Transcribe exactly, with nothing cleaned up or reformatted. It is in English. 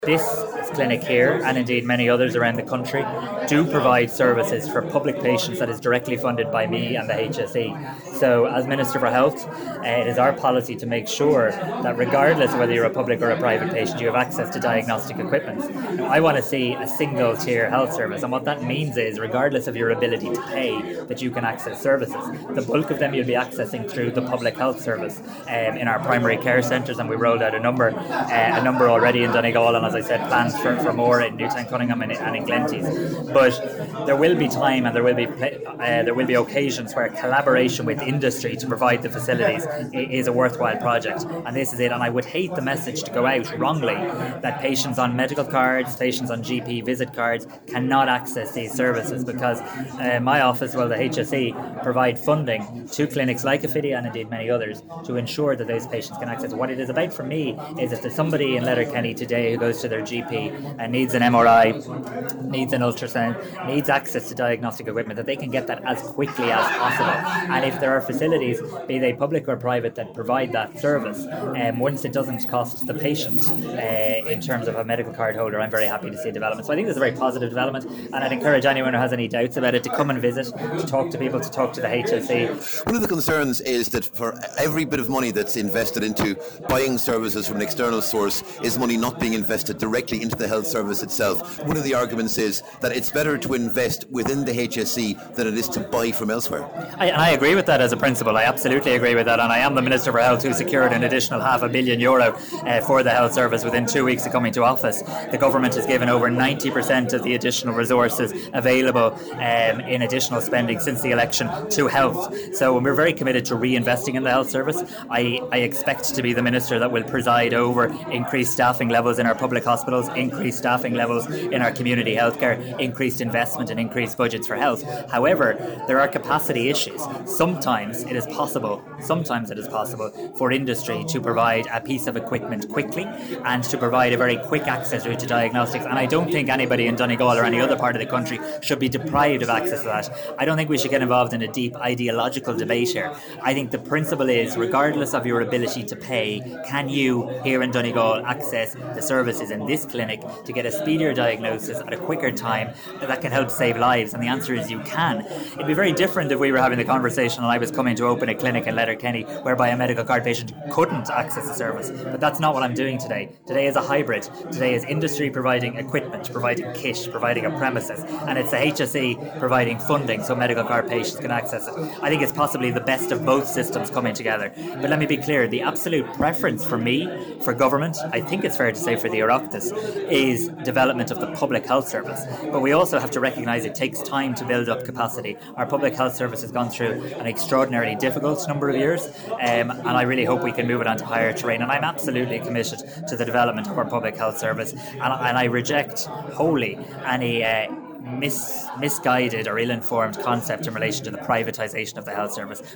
This clinic here, and indeed many others around the country, do provide services for public patients that is directly funded by me and the H S E. So as Minister for Health, uh, it is our policy to make sure that regardless of whether you're a public or a private patient, you have access to diagnostic equipment. Now, I want to see a single tier health service, and what that means is regardless of your ability to pay, that you can access services. The bulk of them you'll be accessing through the public health service um, in our primary care centres, and we rolled out a number, uh, a number already in Donegal, and as I said, plans for, for more in Newtown Cunningham and, and in Glenties. But there will be time and there will be uh, there will be occasions where collaboration with industry to provide the facilities is a worthwhile project, and this is it. And I would hate the message to go out wrongly that patients on medical cards, patients on G P visit cards cannot access these services, because uh, my office, well, the H S E, provide funding to clinics like Affidia and indeed many others to ensure that those patients can access. What it is about for me is if there's somebody in Letterkenny today who goes to their G P and needs an M R I, needs an ultrasound, needs access to diagnostic equipment, that they can get that as quickly as possible. And if there are facilities, be they public or private, that provide that service, um, once it doesn't cost the patient uh, in terms of a medical card holder, I'm very happy to see development. So I think this is a very positive development, and I'd encourage anyone who has any doubts about it to come and visit, to talk to people, to talk to the H S E. One of the concerns is that for every bit of money that's invested into buying services from an external source is money not being invested directly into the health service itself. One of the arguments is that it's better to invest within the H S E than it is to buy from elsewhere. I, I agree with that as a principle. I absolutely agree with that, and I am the Minister for Health who secured an additional half a billion euro uh, for the health service within two weeks of coming to office. The government has given over ninety percent of the additional resources available um, in additional spending since the election to health. So we're very committed to reinvesting in the health service. I, I expect to be the Minister that will preside over increased staffing levels in our public hospitals, increased staffing levels in our community healthcare, increased investment and increased budgets for health. However, there are capacity issues. Sometimes it is possible, sometimes it is possible for industry to provide a piece of equipment quickly and to provide a very quick access route to diagnostics. And I don't think anybody in Donegal or any other part of the country should be deprived of access to that. I don't think we should get involved in a deep ideological debate here. I think the principle is, regardless of your ability to pay, can you here in Donegal access the services in this clinic to get a speedier diagnosis at a quicker time that can help save lives? And the answer is you can. It'd be very different if we were having the conversation and I was coming to open a clinic in Letterkenny whereby a medical card patient couldn't access the service. But that's not what I'm doing today. Today is a hybrid. Today is industry providing equipment, providing kit, providing a premises, and it's the H S E providing funding so medical card patients can access it. I think it's possibly the best of both systems coming together. But let me be clear, the absolute preference for me, for government, I think it's fair to say for the Oireachtas, is development of the public health service. But we also have to recognise it takes time to build up capacity. Our public health service has gone through an extraordinarily difficult number of years, um, and I really hope we can move it onto higher terrain. And I'm absolutely committed to the development of our public health service, and, and I reject wholly any uh, mis, misguided or ill-informed concept in relation to the privatisation of the health service.